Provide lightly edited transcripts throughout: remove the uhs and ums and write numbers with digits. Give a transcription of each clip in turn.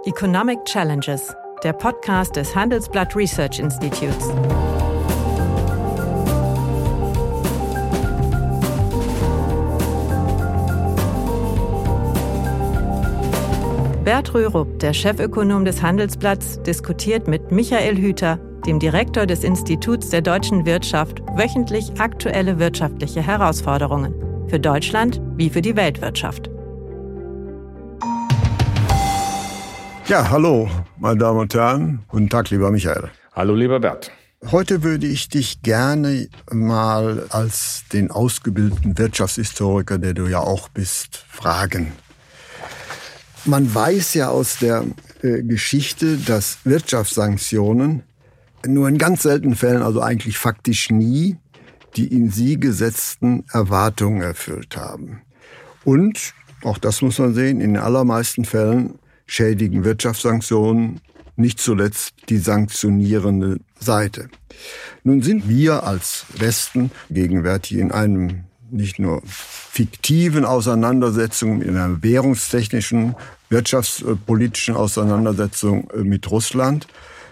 Economic Challenges, der Podcast des Handelsblatt Research Institutes. Bert Rürup, der Chefökonom des Handelsblatts, diskutiert mit Michael Hüter, dem Direktor des Instituts der deutschen Wirtschaft, wöchentlich aktuelle wirtschaftliche Herausforderungen. Für Deutschland wie für die Weltwirtschaft. Ja, hallo, meine Damen und Herren. Guten Tag, lieber Michael. Hallo, lieber Bert. Heute würde ich dich gerne mal als den ausgebildeten Wirtschaftshistoriker, der du ja auch bist, fragen. Man weiß ja aus der Geschichte, dass Wirtschaftssanktionen nur in ganz seltenen Fällen, also eigentlich faktisch nie, die in sie gesetzten Erwartungen erfüllt haben. Und, auch das muss man sehen, in den allermeisten Fällen schädigen Wirtschaftssanktionen nicht zuletzt die sanktionierende Seite. Nun sind wir als Westen gegenwärtig in einem nicht nur fiktiven Auseinandersetzung, in einer währungstechnischen, wirtschaftspolitischen Auseinandersetzung mit Russland.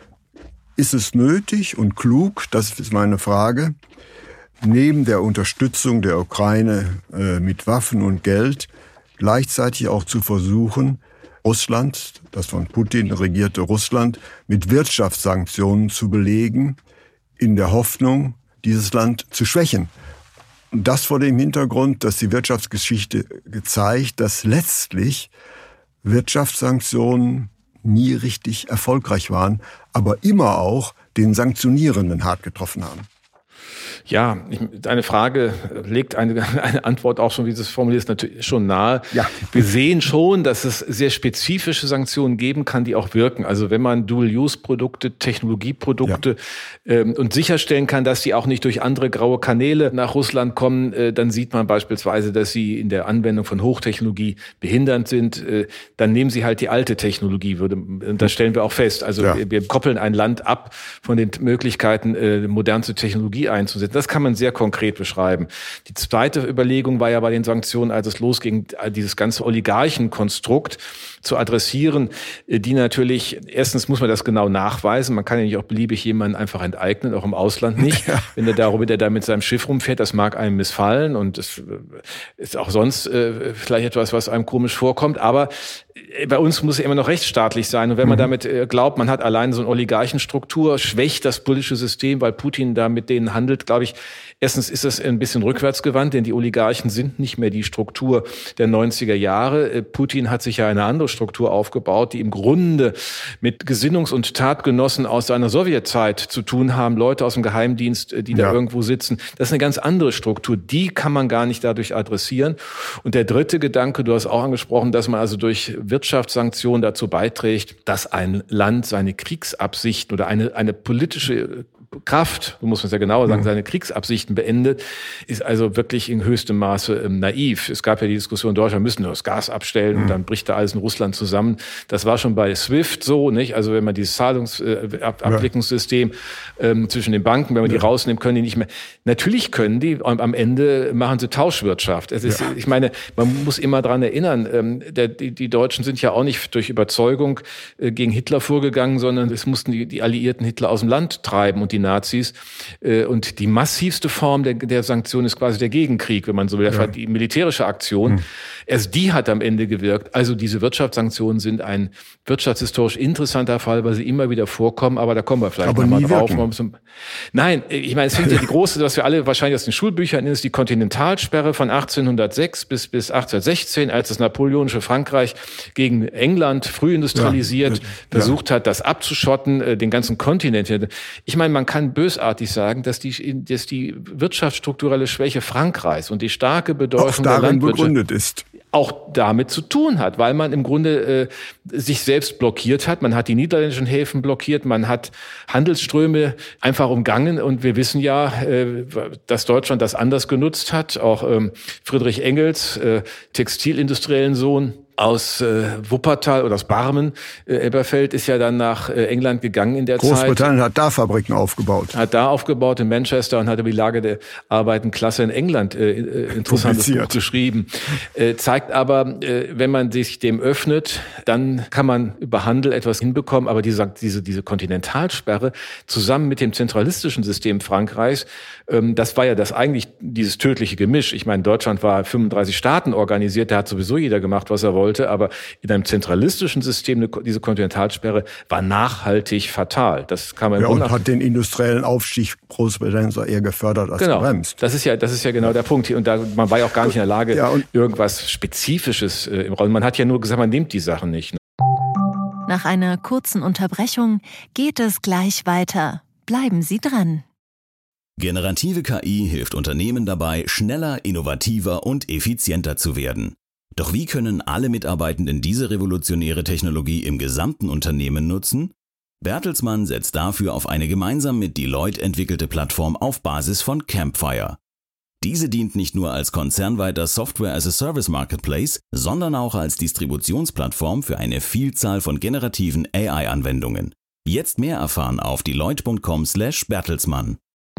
Ist es nötig und klug, das ist meine Frage, neben der Unterstützung der Ukraine mit Waffen und Geld gleichzeitig auch zu versuchen, Russland, das von Putin regierte Russland, mit Wirtschaftssanktionen zu belegen, in der Hoffnung, dieses Land zu schwächen. Und das vor dem Hintergrund, dass die Wirtschaftsgeschichte gezeigt, dass letztlich Wirtschaftssanktionen nie richtig erfolgreich waren, aber immer auch den Sanktionierenden hart getroffen haben. Ja, deine Frage legt eine Antwort auch schon, wie du es formulierst, natürlich schon nahe. Ja. Wir sehen schon, dass es sehr spezifische Sanktionen geben kann, die auch wirken. Also wenn man Dual-Use-Produkte, Technologieprodukte und sicherstellen kann, dass die auch nicht durch andere graue Kanäle nach Russland kommen, dann sieht man beispielsweise, dass sie in der Anwendung von Hochtechnologie behindernd sind. Dann nehmen sie halt die alte Technologie. Das stellen wir auch fest. Also wir koppeln ein Land ab von den Möglichkeiten, modernste Technologie einzusetzen. Das kann man sehr konkret beschreiben. Die zweite Überlegung war ja bei den Sanktionen, als es losging, dieses ganze Oligarchenkonstrukt zu adressieren, die natürlich, erstens muss man das genau nachweisen, man kann ja nicht auch beliebig jemanden einfach enteignen, auch im Ausland nicht. Ja. Wenn der da mit seinem Schiff rumfährt, das mag einem missfallen und das ist auch sonst vielleicht etwas, was einem komisch vorkommt, aber bei uns muss es immer noch rechtsstaatlich sein. Und wenn man damit glaubt, man hat allein so eine Oligarchenstruktur, schwächt das politische System, weil Putin da mit denen handelt, glaube ich, erstens ist das ein bisschen rückwärtsgewandt, denn die Oligarchen sind nicht mehr die Struktur der 90er Jahre. Putin hat sich ja eine andere Struktur aufgebaut, die im Grunde mit Gesinnungs- und Tatgenossen aus seiner Sowjetzeit zu tun haben, Leute aus dem Geheimdienst, die da irgendwo sitzen. Das ist eine ganz andere Struktur. Die kann man gar nicht dadurch adressieren. Und der dritte Gedanke, du hast auch angesprochen, dass man also durch Wirtschaftssanktionen dazu beiträgt, dass ein Land seine Kriegsabsichten oder eine politische Kraft, so muss man es ja genauer sagen, seine Kriegsabsichten beendet, ist also wirklich in höchstem Maße naiv. Es gab ja die Diskussion, Deutschland müssen nur das Gas abstellen und dann bricht da alles in Russland zusammen. Das war schon bei SWIFT so, nicht? Also wenn man dieses Zahlungsabwicklungssystem zwischen den Banken, wenn man die rausnimmt, können die nicht mehr. Natürlich können die, und am Ende machen sie Tauschwirtschaft. Es ist, ich meine, man muss immer dran erinnern, die Deutschen sind ja auch nicht durch Überzeugung gegen Hitler vorgegangen, sondern es mussten die Alliierten Hitler aus dem Land treiben und die Nazis. Und die massivste Form der Sanktion ist quasi der Gegenkrieg, wenn man so will, die militärische Aktion. Erst die hat am Ende gewirkt. Also diese Wirtschaftssanktionen sind ein wirtschaftshistorisch interessanter Fall, weil sie immer wieder vorkommen, aber da kommen wir vielleicht nochmal drauf. Nein, ich meine, es fängt ja die große, was wir alle wahrscheinlich aus den Schulbüchern ist, die Kontinentalsperre von 1806 bis 1816, als das napoleonische Frankreich gegen England früh industrialisiert versucht hat, das abzuschotten, den ganzen Kontinent. Ich meine, man kann bösartig sagen, dass die wirtschaftsstrukturelle Schwäche Frankreichs und die starke Bedeutung der Landwirtschaft begründet ist. Auch damit zu tun hat, weil man im Grunde sich selbst blockiert hat. Man hat die niederländischen Häfen blockiert, man hat Handelsströme einfach umgangen. Und wir wissen ja, dass Deutschland das anders genutzt hat. Auch Friedrich Engels, textilindustriellen Sohn, aus Wuppertal oder aus Barmen, Elberfeld, ist ja dann nach England gegangen in der Zeit. Großbritannien hat da Fabriken aufgebaut. Hat da aufgebaut in Manchester und hat über die Lage der Arbeitenklasse in England interessantes Buch geschrieben. Zeigt aber, wenn man sich dem öffnet, dann kann man über Handel etwas hinbekommen. Aber diese Kontinentalsperre zusammen mit dem zentralistischen System Frankreichs, das war ja eigentlich dieses tödliche Gemisch. Ich meine, Deutschland war 35 Staaten organisiert, da hat sowieso jeder gemacht, was er wollte. Aber in einem zentralistischen System, diese Kontinentalsperre, war nachhaltig fatal. Das kann man und hat den industriellen Aufstieg Großbritanniens eher gefördert als gebremst. Das ist ja genau der Punkt hier. Und man war ja auch gar nicht in der Lage, irgendwas Spezifisches im Raum. Man hat ja nur gesagt, man nimmt die Sachen nicht. Nach einer kurzen Unterbrechung geht es gleich weiter. Bleiben Sie dran. Generative KI hilft Unternehmen dabei, schneller, innovativer und effizienter zu werden. Doch wie können alle Mitarbeitenden diese revolutionäre Technologie im gesamten Unternehmen nutzen? Bertelsmann setzt dafür auf eine gemeinsam mit Deloitte entwickelte Plattform auf Basis von Campfire. Diese dient nicht nur als konzernweiter Software-as-a-Service-Marketplace, sondern auch als Distributionsplattform für eine Vielzahl von generativen AI-Anwendungen. Jetzt mehr erfahren auf deloitte.com/Bertelsmann.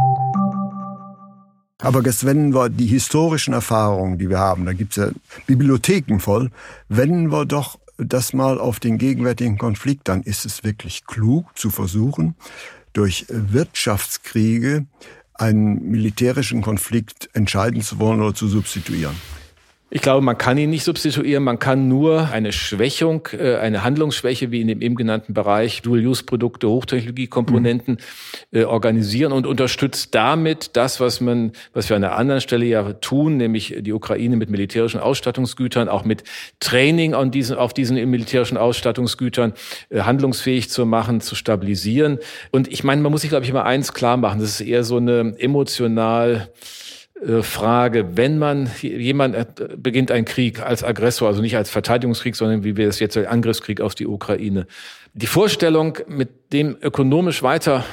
Aber jetzt wenden wir die historischen Erfahrungen, die wir haben, da gibt's ja Bibliotheken voll, wenden wir doch das mal auf den gegenwärtigen Konflikt. Dann ist es wirklich klug zu versuchen, durch Wirtschaftskriege einen militärischen Konflikt entscheiden zu wollen oder zu substituieren. Ich glaube, man kann ihn nicht substituieren. Man kann nur eine Schwächung, eine Handlungsschwäche wie in dem eben genannten Bereich Dual-Use-Produkte, Hochtechnologiekomponenten organisieren und unterstützt damit das, was wir an der anderen Stelle ja tun, nämlich die Ukraine mit militärischen Ausstattungsgütern, auch mit Training auf diesen militärischen Ausstattungsgütern handlungsfähig zu machen, zu stabilisieren. Und ich meine, man muss sich, glaube ich, immer eins klar machen. Das ist eher so eine emotional Frage, wenn jemand beginnt einen Krieg als Aggressor, also nicht als Verteidigungskrieg, sondern wie wir es jetzt Angriffskrieg auf die Ukraine. Die Vorstellung, mit dem ökonomisch weiter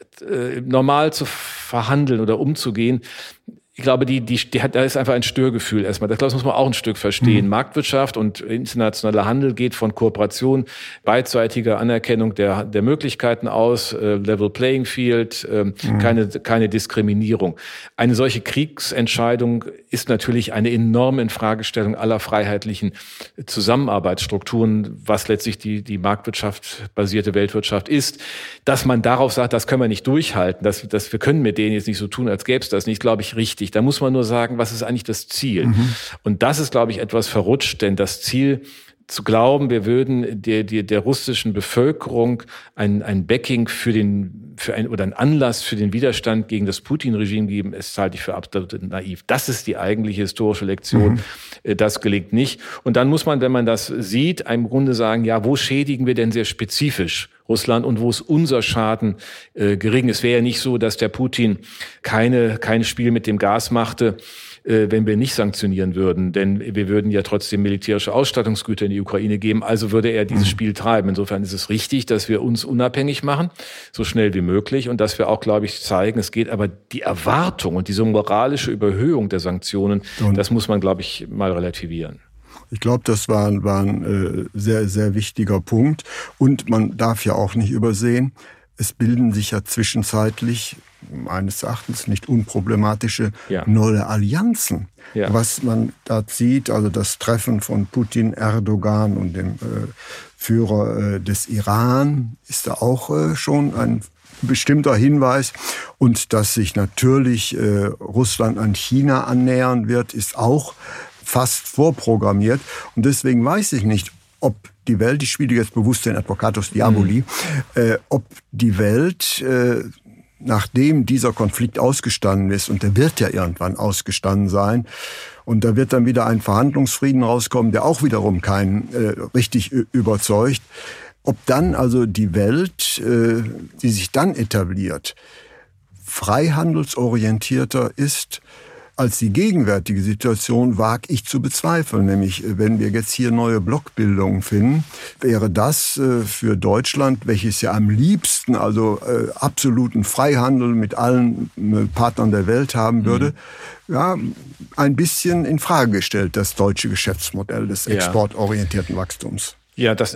normal zu verhandeln oder umzugehen, ich glaube, da ist einfach ein Störgefühl erstmal. Das muss man auch ein Stück verstehen. Marktwirtschaft und internationaler Handel geht von Kooperation, beidseitiger Anerkennung der Möglichkeiten aus, Level Playing Field, keine Diskriminierung. Eine solche Kriegsentscheidung ist natürlich eine enorme Infragestellung aller freiheitlichen Zusammenarbeitsstrukturen, was letztlich die marktwirtschaft-basierte Weltwirtschaft ist. Dass man darauf sagt, das können wir nicht durchhalten, dass wir können mit denen jetzt nicht so tun, als gäbe es das nicht, glaube ich, richtig. Da muss man nur sagen, was ist eigentlich das Ziel? Und das ist, glaube ich, etwas verrutscht, denn das Ziel zu glauben, wir würden der russischen Bevölkerung ein Backing oder einen Anlass für den Widerstand gegen das Putin-Regime geben, das halte ich für absolut naiv. Das ist die eigentliche historische Lektion. Das gelingt nicht. Und dann muss man, wenn man das sieht, im Grunde sagen, ja, wo schädigen wir denn sehr spezifisch Russland und wo ist unser Schaden gering? Es wäre ja nicht so, dass der Putin keine Spiel mit dem Gas machte, wenn wir nicht sanktionieren würden. Denn wir würden ja trotzdem militärische Ausstattungsgüter in die Ukraine geben. Also würde er dieses Spiel treiben. Insofern ist es richtig, dass wir uns unabhängig machen, so schnell wie möglich. Und dass wir auch, glaube ich, zeigen, es geht aber die Erwartung und diese moralische Überhöhung der Sanktionen, das muss man, glaube ich, mal relativieren. Ich glaube, das war ein sehr, sehr wichtiger Punkt. Und man darf ja auch nicht übersehen, es bilden sich ja zwischenzeitlich, meines Erachtens nicht unproblematische, neue Allianzen. Ja. Was man da sieht, also das Treffen von Putin, Erdogan und dem Führer des Iran, ist da auch schon ein bestimmter Hinweis. Und dass sich natürlich Russland an China annähern wird, ist auch fast vorprogrammiert. Und deswegen weiß ich nicht, ob die Welt, ich spiele jetzt bewusst den Advocatus Diaboli, ob die Welt, nachdem dieser Konflikt ausgestanden ist, und der wird ja irgendwann ausgestanden sein, und da wird dann wieder ein Verhandlungsfrieden rauskommen, der auch wiederum keinen richtig überzeugt, ob dann also die Welt, die sich dann etabliert, freihandelsorientierter ist, als die gegenwärtige Situation wage ich zu bezweifeln. Nämlich, wenn wir jetzt hier neue Blockbildungen finden, wäre das für Deutschland, welches ja am liebsten absoluten Freihandel mit allen Partnern der Welt haben würde, ja, ein bisschen in Frage gestellt, das deutsche Geschäftsmodell des exportorientierten Wachstums. Ja, das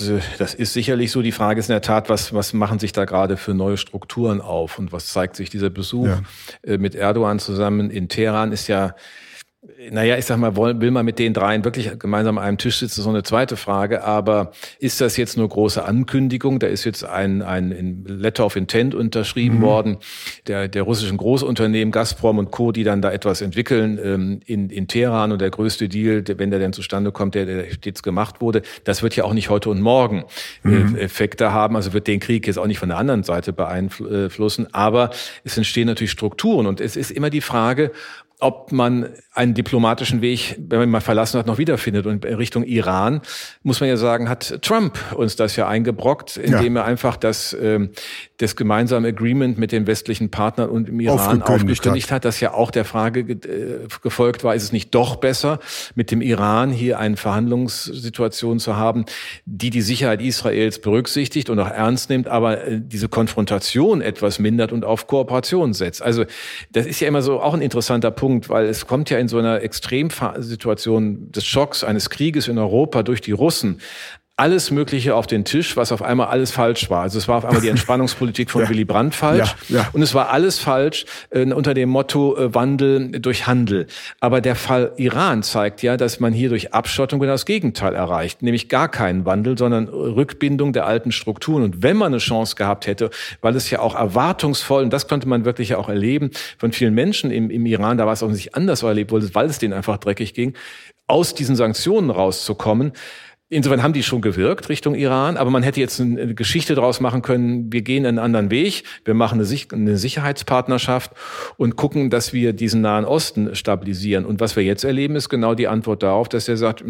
ist sicherlich so. Die Frage ist in der Tat, was machen sich da gerade für neue Strukturen auf und was zeigt sich dieser Besuch mit Erdogan zusammen in Teheran ist ja, naja, ich sag mal, will man mit den dreien wirklich gemeinsam an einem Tisch sitzen, so eine zweite Frage. Aber ist das jetzt nur große Ankündigung? Da ist jetzt ein Letter of Intent unterschrieben worden, der russischen Großunternehmen Gazprom und Co., die dann da etwas entwickeln in Teheran. Und der größte Deal, wenn der denn zustande kommt, der jetzt gemacht wurde, das wird ja auch nicht heute und morgen Effekte haben. Also wird den Krieg jetzt auch nicht von der anderen Seite beeinflussen. Aber es entstehen natürlich Strukturen. Und es ist immer die Frage, ob man einen diplomatischen Weg, wenn man ihn mal verlassen hat, noch wiederfindet. Und in Richtung Iran, muss man ja sagen, hat Trump uns das ja eingebrockt, indem er einfach das gemeinsame Agreement mit den westlichen Partnern und im Iran aufgekündigt hat, das ja auch der Frage gefolgt war, ist es nicht doch besser, mit dem Iran hier eine Verhandlungssituation zu haben, die Sicherheit Israels berücksichtigt und auch ernst nimmt, aber diese Konfrontation etwas mindert und auf Kooperation setzt. Also das ist ja immer so auch ein interessanter Punkt, weil es kommt ja in so einer Extremsituation des Schocks eines Krieges in Europa durch die Russen alles Mögliche auf den Tisch, was auf einmal alles falsch war. Also es war auf einmal die Entspannungspolitik von Willy Brandt falsch und es war alles falsch unter dem Motto Wandel durch Handel. Aber der Fall Iran zeigt ja, dass man hier durch Abschottung genau das Gegenteil erreicht, nämlich gar keinen Wandel, sondern Rückbindung der alten Strukturen. Und wenn man eine Chance gehabt hätte, weil es ja auch erwartungsvoll, und das konnte man wirklich ja auch erleben, von vielen Menschen im Iran, da war es auch nicht anders erlebt wurde, weil es denen einfach dreckig ging, aus diesen Sanktionen rauszukommen. Insofern haben die schon gewirkt Richtung Iran, aber man hätte jetzt eine Geschichte daraus machen können, wir gehen einen anderen Weg, wir machen eine Sicherheitspartnerschaft und gucken, dass wir diesen Nahen Osten stabilisieren. Und was wir jetzt erleben, ist genau die Antwort darauf, dass er sagt,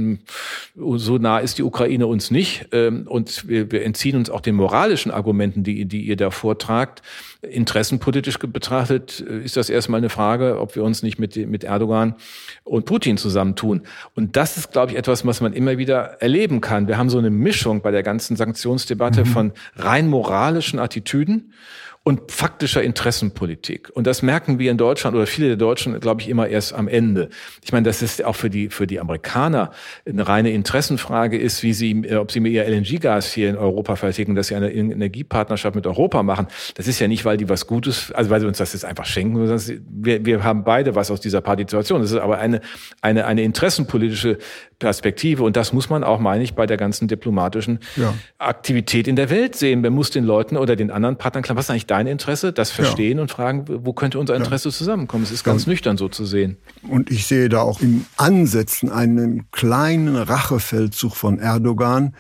so nah ist die Ukraine uns nicht und wir entziehen uns auch den moralischen Argumenten, die ihr da vortragt. Interessenpolitisch betrachtet ist das erstmal eine Frage, ob wir uns nicht mit Erdogan und Putin zusammentun. Und das ist, glaube ich, etwas, was man immer wieder erleben kann. Wir haben so eine Mischung bei der ganzen Sanktionsdebatte von rein moralischen Attitüden und faktischer Interessenpolitik. Und das merken wir in Deutschland oder viele der Deutschen, glaube ich, immer erst am Ende. Ich meine, das ist auch für die Amerikaner eine reine Interessenfrage ist, ob sie mir ihr LNG-Gas hier in Europa verticken, dass sie eine Energiepartnerschaft mit Europa machen. Das ist ja nicht, weil die was Gutes, also weil sie uns das jetzt einfach schenken, sondern wir haben beide was aus dieser Partizipation. Das ist aber eine interessenpolitische Perspektive. Und das muss man auch, meine ich, bei der ganzen diplomatischen Aktivität in der Welt sehen. Man muss den Leuten oder den anderen Partnern klar, was ist eigentlich dein Interesse? Das verstehen und fragen, wo könnte unser Interesse zusammenkommen? Es ist ganz nüchtern so zu sehen. Und ich sehe da auch im Ansätzen einen kleinen Rachefeldzug von Erdogan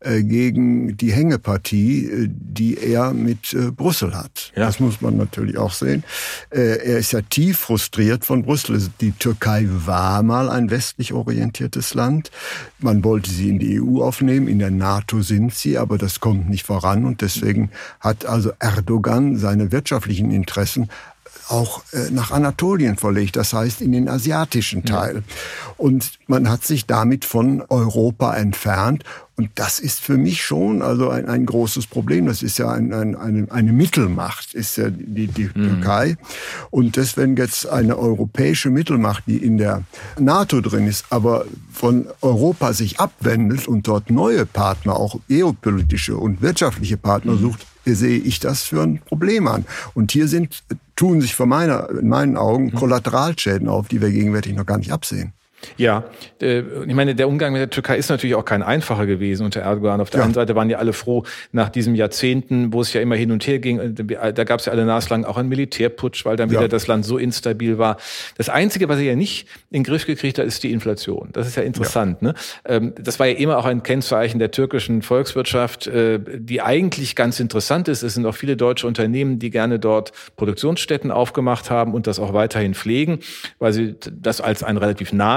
gegen die Hängepartie, die er mit Brüssel hat. Ja. Das muss man natürlich auch sehen. Er ist ja tief frustriert von Brüssel. Die Türkei war mal ein westlich orientiertes Land. Man wollte sie in die EU aufnehmen, in der NATO sind sie, aber das kommt nicht voran. Und deswegen hat also Erdogan seine wirtschaftlichen Interessen auch nach Anatolien verlegt, das heißt in den asiatischen Teil. Und man hat sich damit von Europa entfernt. Und das ist für mich schon also ein großes Problem. Das ist ja eine Mittelmacht, ist ja die Türkei. Und deswegen jetzt eine europäische Mittelmacht, die in der NATO drin ist, aber von Europa sich abwendet und dort neue Partner, auch geopolitische und wirtschaftliche Partner sucht, sehe ich das für ein Problem an. Und hier tun sich in meinen Augen Kollateralschäden auf, die wir gegenwärtig noch gar nicht absehen. Ja, ich meine, der Umgang mit der Türkei ist natürlich auch kein einfacher gewesen unter Erdogan. Auf der einen Seite waren ja alle froh nach diesen Jahrzehnten, wo es ja immer hin und her ging. Da gab es ja alle naslang auch einen Militärputsch, weil dann wieder das Land so instabil war. Das Einzige, was er ja nicht in den Griff gekriegt hat, ist die Inflation. Das ist ja interessant. Ne? Das war ja immer auch ein Kennzeichen der türkischen Volkswirtschaft, die eigentlich ganz interessant ist. Es sind auch viele deutsche Unternehmen, die gerne dort Produktionsstätten aufgemacht haben und das auch weiterhin pflegen, weil sie das als einen relativ nahen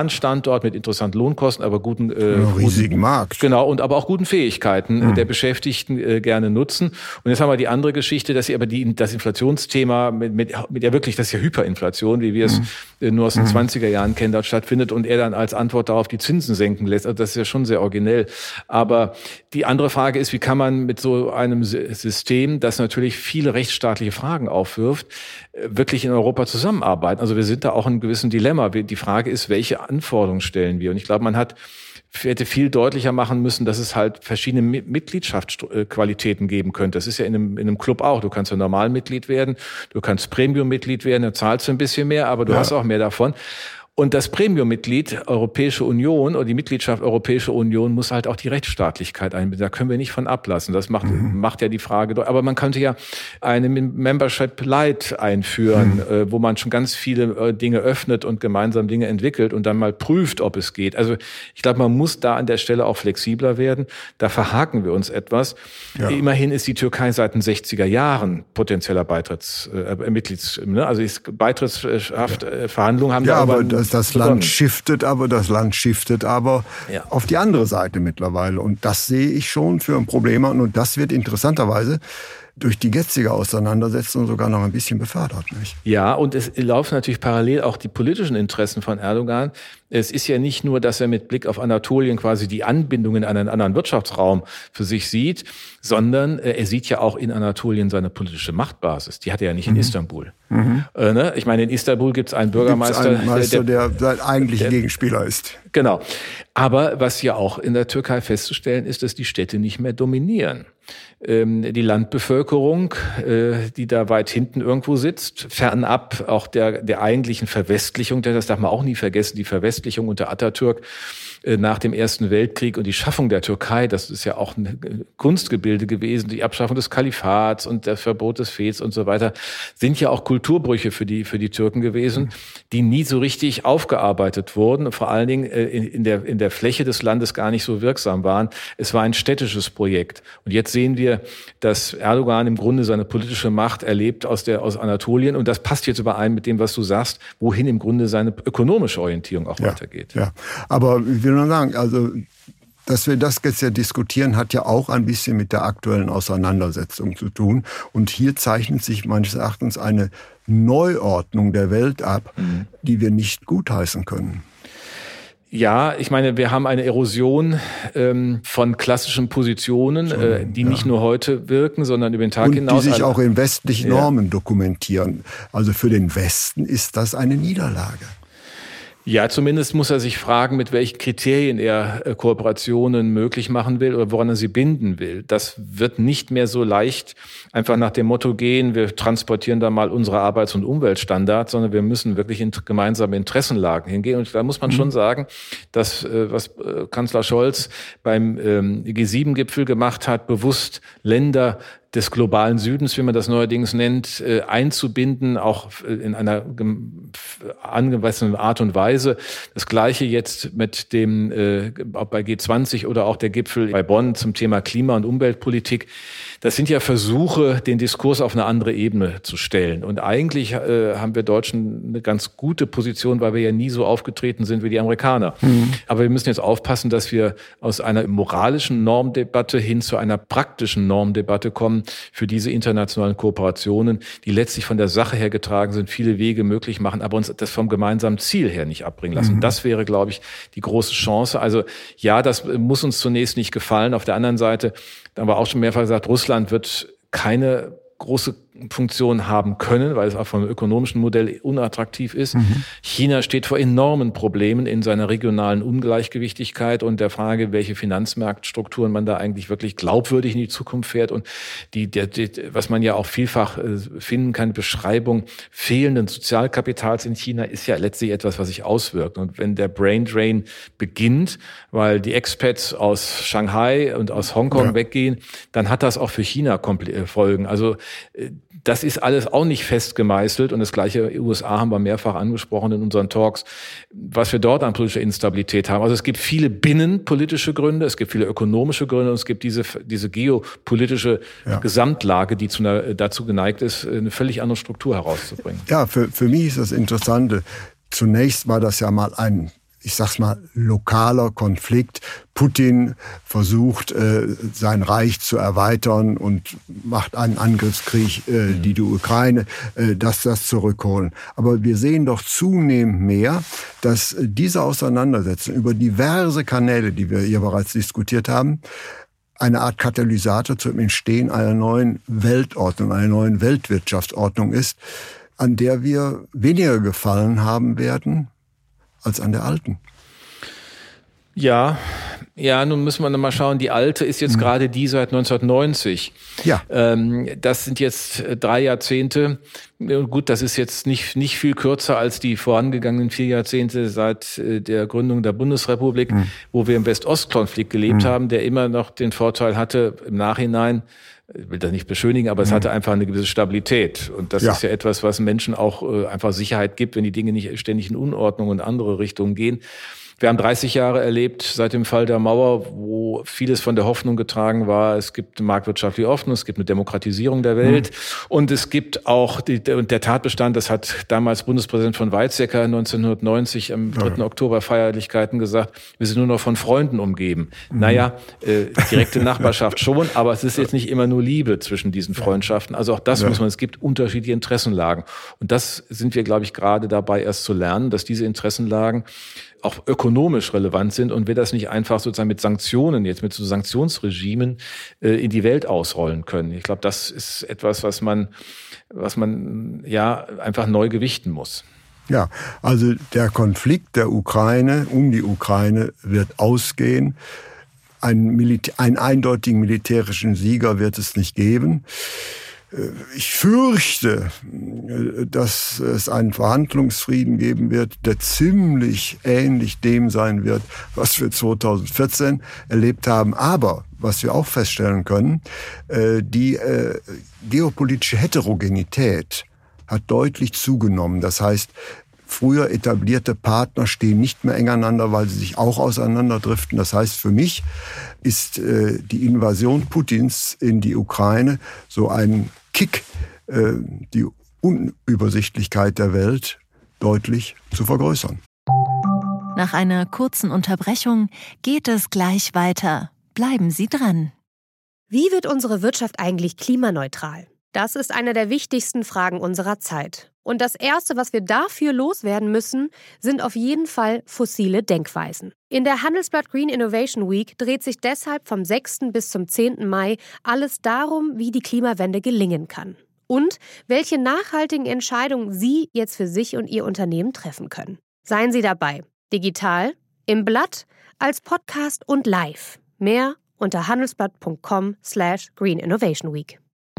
Standort mit interessanten Lohnkosten, aber guten riesigen Markt. Genau, und aber auch guten Fähigkeiten der Beschäftigten gerne nutzen. Und jetzt haben wir die andere Geschichte, dass sie aber das Inflationsthema mit ja wirklich, das ist ja Hyperinflation, wie wir es nur aus den 20er Jahren kennen, dort stattfindet und er dann als Antwort darauf die Zinsen senken lässt. Also das ist ja schon sehr originell. Aber die andere Frage ist, wie kann man mit so einem System, das natürlich viele rechtsstaatliche Fragen aufwirft, wirklich in Europa zusammenarbeiten? Also wir sind da auch in einem gewissen Dilemma. Die Frage ist, welche Anforderungen stellen wir? Und ich glaube, man hätte viel deutlicher machen müssen, dass es halt verschiedene Mitgliedschaftsqualitäten geben könnte. Das ist ja in einem Club auch. Du kannst ja Normalmitglied werden, du kannst Premium-Mitglied werden, da zahlst du ein bisschen mehr, aber du hast auch mehr davon. Und das Premium-Mitglied Europäische Union oder die Mitgliedschaft Europäische Union muss halt auch die Rechtsstaatlichkeit einbinden. Da können wir nicht von ablassen. Das macht ja die Frage. Aber man könnte ja eine Membership Light einführen, wo man schon ganz viele Dinge öffnet und gemeinsam Dinge entwickelt und dann mal prüft, ob es geht. Also ich glaube, man muss da an der Stelle auch flexibler werden. Da verhaken wir uns etwas. Ja. Immerhin ist die Türkei seit den 60er Jahren potenzieller Beitrittsverhandlungen haben ja, aber das Land shiftet aber auf die andere Seite mittlerweile. Und das sehe ich schon für ein Problem an. Und das wird interessanterweise durch die jetzige Auseinandersetzung sogar noch ein bisschen befördert. Nicht? Ja, und es laufen natürlich parallel auch die politischen Interessen von Erdogan. Es ist ja nicht nur, dass er mit Blick auf Anatolien quasi die Anbindung in einen anderen Wirtschaftsraum für sich sieht, sondern er sieht ja auch in Anatolien seine politische Machtbasis. Die hat er ja nicht in Istanbul. Ich meine, in Istanbul gibt es einen Bürgermeister, der sein eigentlicher Gegenspieler ist. Genau. Aber was ja auch in der Türkei festzustellen ist, dass die Städte nicht mehr dominieren. Die Landbevölkerung, die da weit hinten irgendwo sitzt, fernab auch der eigentlichen Verwestlichung, das darf man auch nie vergessen, die Verwestlichung unter Atatürk nach dem Ersten Weltkrieg und die Schaffung der Türkei, das ist ja auch ein Kunstgebilde gewesen, die Abschaffung des Kalifats und das Verbot des Fets und so weiter, sind ja auch Kulturbrüche für die Türken gewesen, die nie so richtig aufgearbeitet wurden, vor allen Dingen in der Fläche des Landes gar nicht so wirksam waren. Es war ein städtisches Projekt. Und jetzt sehen wir, dass Erdogan im Grunde seine politische Macht erlebt aus Anatolien. Und das passt jetzt überein mit dem, was du sagst, wohin im Grunde seine ökonomische Orientierung auch weitergeht. Ja, aber ich will nur sagen, also dass wir das jetzt ja diskutieren, hat ja auch ein bisschen mit der aktuellen Auseinandersetzung zu tun. Und hier zeichnet sich meines Erachtens eine Neuordnung der Welt ab, die wir nicht gutheißen können. Ja, ich meine, wir haben eine Erosion von klassischen Positionen, die nicht nur heute wirken, sondern über den Tag hinaus. Die sich auch in westlichen Normen dokumentieren. Also für den Westen ist das eine Niederlage. Ja, zumindest muss er sich fragen, mit welchen Kriterien er Kooperationen möglich machen will oder woran er sie binden will. Das wird nicht mehr so leicht einfach nach dem Motto gehen, wir transportieren da mal unsere Arbeits- und Umweltstandards, sondern wir müssen wirklich in gemeinsame Interessenlagen hingehen. Und da muss man schon sagen, dass was Kanzler Scholz beim G7-Gipfel gemacht hat, bewusst Länder des globalen Südens, wie man das neuerdings nennt, einzubinden, auch in einer angemessenen Art und Weise. Das Gleiche jetzt mit dem, auch bei G20 oder auch der Gipfel bei Bonn zum Thema Klima- und Umweltpolitik. Das sind ja Versuche, den Diskurs auf eine andere Ebene zu stellen. Und eigentlich haben wir Deutschen eine ganz gute Position, weil wir ja nie so aufgetreten sind wie die Amerikaner. Aber wir müssen jetzt aufpassen, dass wir aus einer moralischen Normdebatte hin zu einer praktischen Normdebatte kommen für diese internationalen Kooperationen, die letztlich von der Sache her getragen sind, viele Wege möglich machen, aber uns das vom gemeinsamen Ziel her nicht abbringen lassen. Das wäre, glaube ich, die große Chance. Also ja, das muss uns zunächst nicht gefallen. Auf der anderen Seite, da haben wir auch schon mehrfach gesagt, Russland wird keine große Funktion haben können, weil es auch vom ökonomischen Modell unattraktiv ist. China steht vor enormen Problemen in seiner regionalen Ungleichgewichtigkeit und der Frage, welche Finanzmarktstrukturen man da eigentlich wirklich glaubwürdig in die Zukunft fährt. Und was man ja auch vielfach finden kann, Beschreibung fehlenden Sozialkapitals in China ist ja letztlich etwas, was sich auswirkt. Und wenn der Brain Drain beginnt, weil die Expats aus Shanghai und aus Hongkong weggehen, dann hat das auch für China Folgen. Also das ist alles auch nicht fest gemeißelt und das gleiche USA haben wir mehrfach angesprochen in unseren Talks, was wir dort an politischer Instabilität haben. Also es gibt viele binnenpolitische Gründe, es gibt viele ökonomische Gründe und es gibt diese geopolitische Gesamtlage, die dazu geneigt ist, eine völlig andere Struktur herauszubringen. Ja, für mich ist das Interessante. Zunächst war das ja mal ein ich sag's mal, lokaler Konflikt. Putin versucht, sein Reich zu erweitern und macht einen Angriffskrieg, die Ukraine, das zurückholen. Aber wir sehen doch zunehmend mehr, dass diese Auseinandersetzung über diverse Kanäle, die wir hier bereits diskutiert haben, eine Art Katalysator zum Entstehen einer neuen Weltordnung, einer neuen Weltwirtschaftsordnung ist, an der wir weniger gefallen haben werden als an der alten. Ja, nun müssen wir noch mal schauen. Die alte ist jetzt gerade die seit 1990. Ja. Das sind jetzt 3 Jahrzehnte. Gut, das ist jetzt nicht viel kürzer als die vorangegangenen 4 Jahrzehnte seit der Gründung der Bundesrepublik, wo wir im West-Ost-Konflikt gelebt haben, der immer noch den Vorteil hatte, im Nachhinein, ich will das nicht beschönigen, aber es hatte einfach eine gewisse Stabilität. Und das ist ja etwas, was Menschen auch einfach Sicherheit gibt, wenn die Dinge nicht ständig in Unordnung und andere Richtungen gehen. Wir haben 30 Jahre erlebt seit dem Fall der Mauer, wo vieles von der Hoffnung getragen war, es gibt eine marktwirtschaftliche Ordnung, es gibt eine Demokratisierung der Welt und es gibt auch der Tatbestand, das hat damals Bundespräsident von Weizsäcker 1990 am 3. Oktober Feierlichkeiten gesagt, wir sind nur noch von Freunden umgeben. Naja, direkte Nachbarschaft schon, aber es ist jetzt nicht immer nur Liebe zwischen diesen Freundschaften. Also auch das es gibt unterschiedliche Interessenlagen. Und das sind wir, glaube ich, gerade dabei erst zu lernen, dass diese Interessenlagen auch ökonomisch relevant sind und wir das nicht einfach sozusagen mit Sanktionen, jetzt mit so Sanktionsregimen in die Welt ausrollen können. Ich glaube, das ist etwas, was man ja einfach neu gewichten muss. Ja, also der Konflikt der Ukraine um die Ukraine wird ausgehen. Einen eindeutigen militärischen Sieger wird es nicht geben. Ich fürchte, dass es einen Verhandlungsfrieden geben wird, der ziemlich ähnlich dem sein wird, was wir 2014 erlebt haben. Aber was wir auch feststellen können, die geopolitische Heterogenität hat deutlich zugenommen. Das heißt, früher etablierte Partner stehen nicht mehr eng aneinander, weil sie sich auch auseinanderdriften. Das heißt, für mich ist die Invasion Putins in die Ukraine so ein Kick, die Unübersichtlichkeit der Welt deutlich zu vergrößern. Nach einer kurzen Unterbrechung geht es gleich weiter. Bleiben Sie dran. Wie wird unsere Wirtschaft eigentlich klimaneutral? Das ist eine der wichtigsten Fragen unserer Zeit. Und das Erste, was wir dafür loswerden müssen, sind auf jeden Fall fossile Denkweisen. In der Handelsblatt Green Innovation Week dreht sich deshalb vom 6. bis zum 10. Mai alles darum, wie die Klimawende gelingen kann. Und welche nachhaltigen Entscheidungen Sie jetzt für sich und Ihr Unternehmen treffen können. Seien Sie dabei. Digital, im Blatt, als Podcast und live. Mehr unter handelsblatt.com/Green Innovation Week.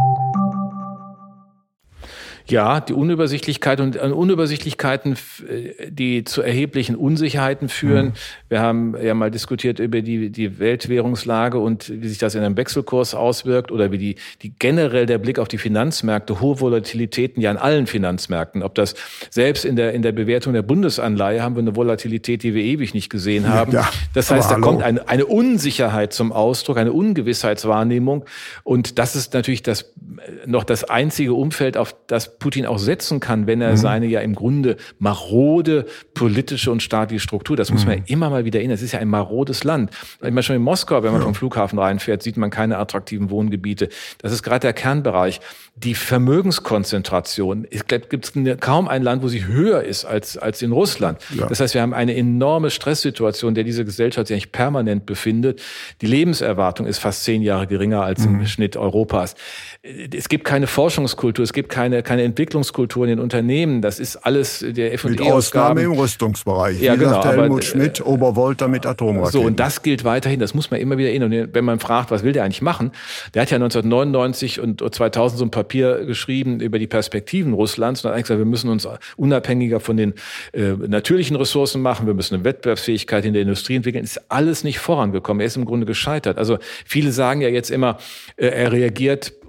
Ja, die Unübersichtlichkeit und Unübersichtlichkeiten, die zu erheblichen Unsicherheiten führen. Wir haben ja mal diskutiert über die Weltwährungslage und wie sich das in einem Wechselkurs auswirkt oder wie die generell der Blick auf die Finanzmärkte, hohe Volatilitäten ja an allen Finanzmärkten. Ob das selbst in der Bewertung der Bundesanleihe haben wir eine Volatilität, die wir ewig nicht gesehen haben. Ja, das heißt, da kommt eine Unsicherheit zum Ausdruck, eine Ungewissheitswahrnehmung und das ist natürlich das einzige Umfeld, auf das Putin auch setzen kann, wenn er seine ja im Grunde marode politische und staatliche Struktur, das muss man ja immer mal wieder erinnern, das ist ja ein marodes Land. Ich meine, schon in Moskau, wenn man vom Flughafen reinfährt, sieht man keine attraktiven Wohngebiete. Das ist gerade der Kernbereich. Die Vermögenskonzentration, es gibt kaum ein Land, wo sie höher ist als in Russland. Ja. Das heißt, wir haben eine enorme Stresssituation, in der diese Gesellschaft sich eigentlich permanent befindet. Die Lebenserwartung ist fast 10 Jahre geringer als im Schnitt Europas. Es gibt keine Forschungskultur, es gibt keine Entwicklungskultur in den Unternehmen. Das ist alles der F&E-Ausgaben. Mit Ausnahme im Rüstungsbereich. Ja, genau. Sagt Helmut Schmidt, Obervolta mit Atomraketen. So, und das gilt weiterhin. Das muss man immer wieder erinnern. Und wenn man fragt, was will der eigentlich machen? Der hat ja 1999 und 2000 so ein Papier geschrieben über die Perspektiven Russlands und hat eigentlich gesagt, wir müssen uns unabhängiger von den natürlichen Ressourcen machen. Wir müssen eine Wettbewerbsfähigkeit in der Industrie entwickeln. Ist alles nicht vorangekommen. Er ist im Grunde gescheitert. Also viele sagen ja jetzt immer, er reagiert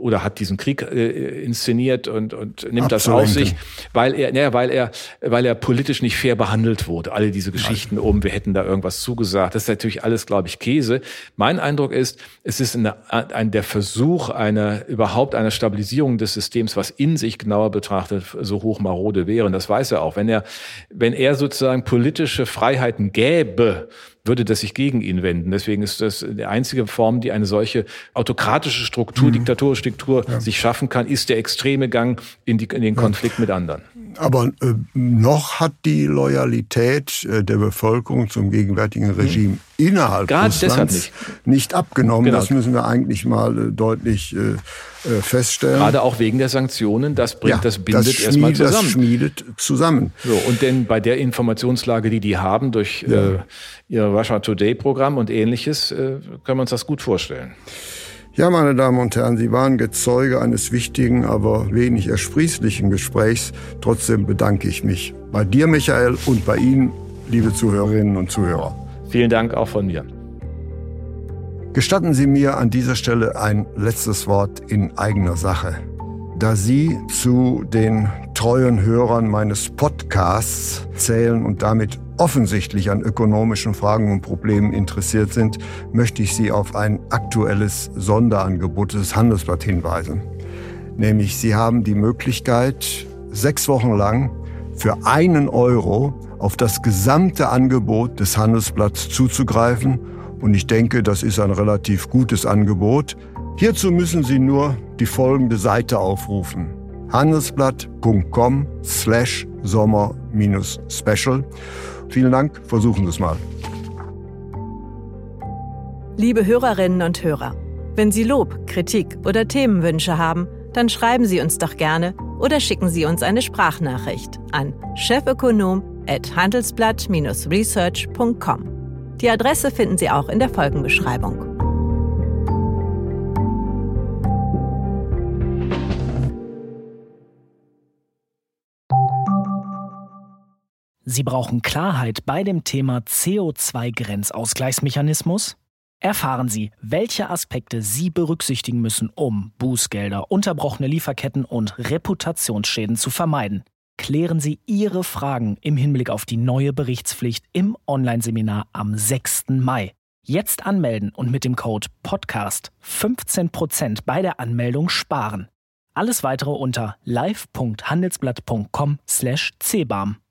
oder hat diesen Krieg inszeniert und nimmt das auf sich, weil er politisch nicht fair behandelt wurde. Alle diese Geschichten wir hätten da irgendwas zugesagt. Das ist natürlich alles, glaube ich, Käse. Mein Eindruck ist, es ist der Versuch einer Stabilisierung des Systems, was in sich genauer betrachtet so hoch marode wäre. Und das weiß er auch. Wenn er sozusagen politische Freiheiten gäbe, würde das sich gegen ihn wenden. Deswegen ist das die einzige Form, die eine solche autokratische Struktur, diktatorische Struktur sich schaffen kann, ist der extreme Gang in den Konflikt mit anderen. Aber noch hat die Loyalität der Bevölkerung zum gegenwärtigen Regime innerhalb Russlands nicht abgenommen. Genau. Das müssen wir eigentlich mal deutlich feststellen. Gerade auch wegen der Sanktionen, das bindet erstmal zusammen. Das schmiedet zusammen. So, und denn bei der Informationslage, die haben durch ihr Russia Today-Programm und Ähnliches, können wir uns das gut vorstellen. Ja, meine Damen und Herren, Sie waren Zeuge eines wichtigen, aber wenig ersprießlichen Gesprächs. Trotzdem bedanke ich mich bei dir, Michael, und bei Ihnen, liebe Zuhörerinnen und Zuhörer. Vielen Dank auch von mir. Gestatten Sie mir an dieser Stelle ein letztes Wort in eigener Sache. Da Sie zu den treuen Hörern meines Podcasts zählen und damit offensichtlich an ökonomischen Fragen und Problemen interessiert sind, möchte ich Sie auf ein aktuelles Sonderangebot des Handelsblatt hinweisen. Nämlich, Sie haben die Möglichkeit, 6 Wochen lang für 1 Euro auf das gesamte Angebot des Handelsblatts zuzugreifen. Und ich denke, das ist ein relativ gutes Angebot. Hierzu müssen Sie nur die folgende Seite aufrufen: handelsblatt.com/sommer-special. Vielen Dank, versuchen Sie es mal. Liebe Hörerinnen und Hörer, wenn Sie Lob, Kritik oder Themenwünsche haben, dann schreiben Sie uns doch gerne oder schicken Sie uns eine Sprachnachricht an chefökonom@handelsblatt-research.com. Die Adresse finden Sie auch in der Folgenbeschreibung. Sie brauchen Klarheit bei dem Thema CO2-Grenzausgleichsmechanismus? Erfahren Sie, welche Aspekte Sie berücksichtigen müssen, um Bußgelder, unterbrochene Lieferketten und Reputationsschäden zu vermeiden. Klären Sie Ihre Fragen im Hinblick auf die neue Berichtspflicht im Online-Seminar am 6. Mai. Jetzt anmelden und mit dem Code PODCAST 15% bei der Anmeldung sparen. Alles weitere unter live.handelsblatt.com/cbam.